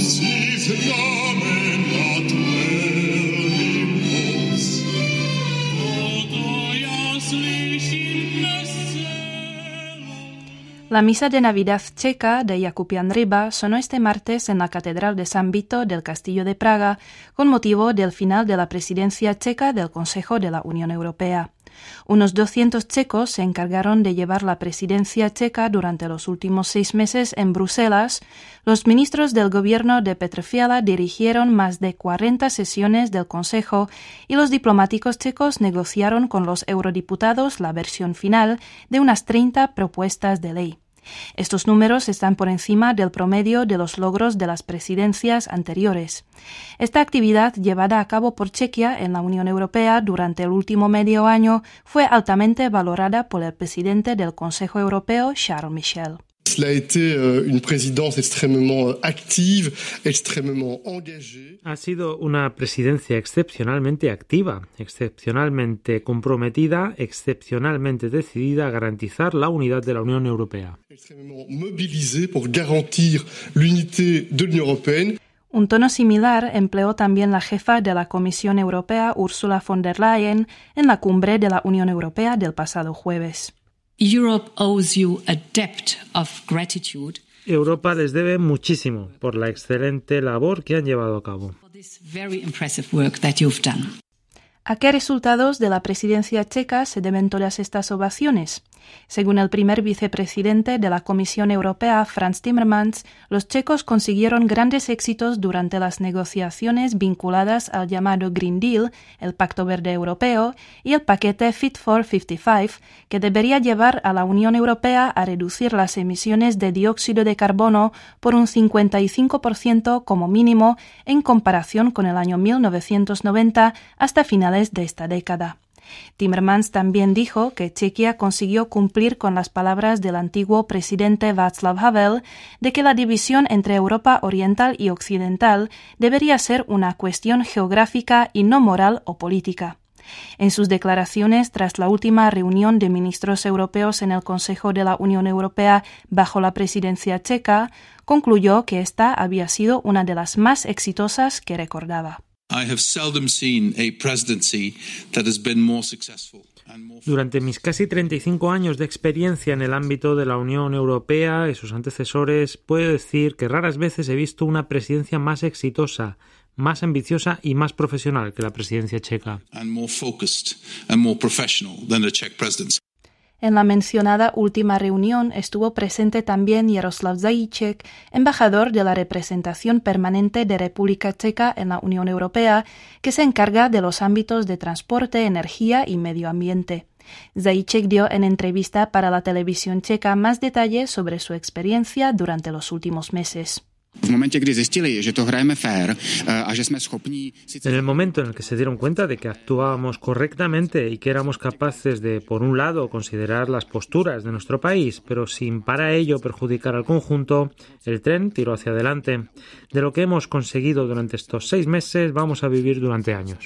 La misa de Navidad checa de Jakub Jan Ryba sonó este martes en la Catedral de San Vito del Castillo de Praga con motivo del final de la presidencia checa del Consejo de la Unión Europea. Unos 200 checos se encargaron de llevar la presidencia checa durante los últimos 6 meses en Bruselas. Los ministros del gobierno de Petr Fiala dirigieron más de 40 sesiones del Consejo y los diplomáticos checos negociaron con los eurodiputados la versión final de unas 30 propuestas de ley. Estos números están por encima del promedio de los logros de las presidencias anteriores. Esta actividad llevada a cabo por Chequia en la Unión Europea durante el último medio año fue altamente valorada por el presidente del Consejo Europeo, Charles Michel. Cela a été une présidence extrêmement active, extrêmement engagée. Ha sido una presidencia excepcionalmente activa, excepcionalmente comprometida, excepcionalmente decidida a garantizar la unidad de la Unión Europea. Extrêmement mobilisée pour garantir l'unité de l'Union européenne. Un tono similar empleó también la jefa de la Comisión Europea, Ursula von der Leyen, en la cumbre de la Unión Europea del pasado jueves. Europe owes you a debt of gratitude. Europa les debe muchísimo por la excelente labor que han llevado a cabo. For this very impressive work that you've done. ¿A qué resultados de la presidencia checa se deben todas estas ovaciones? Según el primer vicepresidente de la Comisión Europea, Frans Timmermans, los checos consiguieron grandes éxitos durante las negociaciones vinculadas al llamado Green Deal, el Pacto Verde Europeo, y el paquete Fit for 55, que debería llevar a la Unión Europea a reducir las emisiones de dióxido de carbono por un 55% como mínimo en comparación con el año 1990 hasta finales de esta década. Timmermans también dijo que Chequia consiguió cumplir con las palabras del antiguo presidente Václav Havel de que la división entre Europa Oriental y Occidental debería ser una cuestión geográfica y no moral o política. En sus declaraciones tras la última reunión de ministros europeos en el Consejo de la Unión Europea bajo la presidencia checa, concluyó que esta había sido una de las más exitosas que recordaba. Durante mis casi 35 años de experiencia en el ámbito de la Unión Europea y sus antecesores, puedo decir que raras veces he visto una presidencia más exitosa, más ambiciosa y más profesional que la presidencia checa. En la mencionada última reunión estuvo presente también Jaroslav Zajíček, embajador de la representación permanente de República Checa en la Unión Europea, que se encarga de los ámbitos de transporte, energía y medio ambiente. Zajíček dio en entrevista para la televisión checa más detalles sobre su experiencia durante los últimos meses. En el momento en el que se dieron cuenta de que actuábamos correctamente y que éramos capaces de, por un lado, considerar las posturas de nuestro país, pero sin para ello perjudicar al conjunto, el tren tiró hacia adelante. De lo que hemos conseguido durante estos 6 meses, vamos a vivir durante años.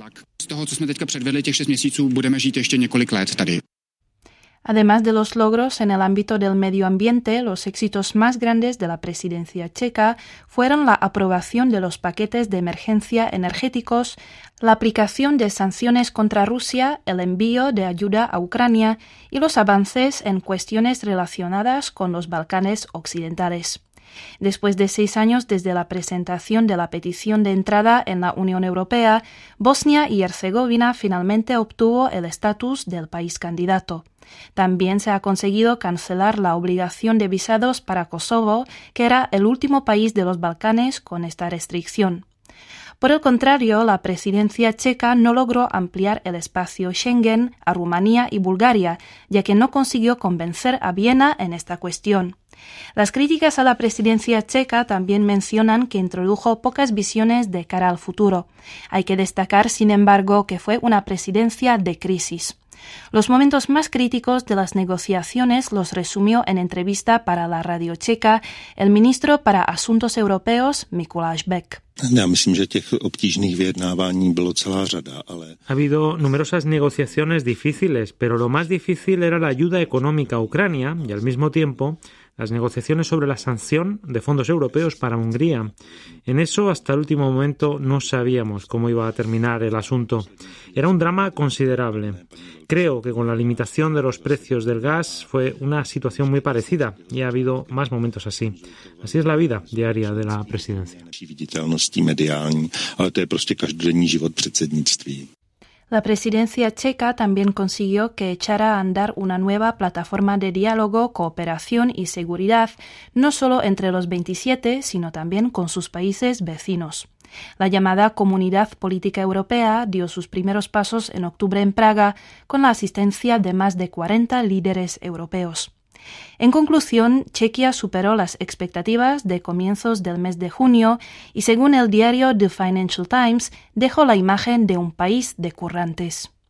Además de los logros en el ámbito del medio ambiente, los éxitos más grandes de la presidencia checa fueron la aprobación de los paquetes de emergencia energéticos, la aplicación de sanciones contra Rusia, el envío de ayuda a Ucrania y los avances en cuestiones relacionadas con los Balcanes occidentales. Después de 6 años desde la presentación de la petición de entrada en la Unión Europea, Bosnia y Herzegovina finalmente obtuvo el estatus del país candidato. También se ha conseguido cancelar la obligación de visados para Kosovo, que era el último país de los Balcanes con esta restricción. Por el contrario, la presidencia checa no logró ampliar el espacio Schengen a Rumanía y Bulgaria, ya que no consiguió convencer a Viena en esta cuestión. Las críticas a la presidencia checa también mencionan que introdujo pocas visiones de cara al futuro. Hay que destacar, sin embargo, que fue una presidencia de crisis. Los momentos más críticos de las negociaciones los resumió en entrevista para la radio checa el ministro para Asuntos Europeos, Mikuláš Bek. Ha habido numerosas negociaciones difíciles, pero lo más difícil era la ayuda económica a Ucrania y al mismo tiempo las negociaciones sobre la sanción de fondos europeos para Hungría. En eso, hasta el último momento, no sabíamos cómo iba a terminar el asunto. Era un drama considerable. Creo que con la limitación de los precios del gas fue una situación muy parecida y ha habido más momentos así. Así es la vida diaria de la presidencia. La presidencia checa también consiguió que echara a andar una nueva plataforma de diálogo, cooperación y seguridad, no solo entre los 27, sino también con sus países vecinos. La llamada Comunidad Política Europea dio sus primeros pasos en octubre en Praga, con la asistencia de más de 40 líderes europeos. En conclusión, Chequia superó las expectativas de comienzos del mes de junio y, según el diario The Financial Times, dejó la imagen de un país de currantes.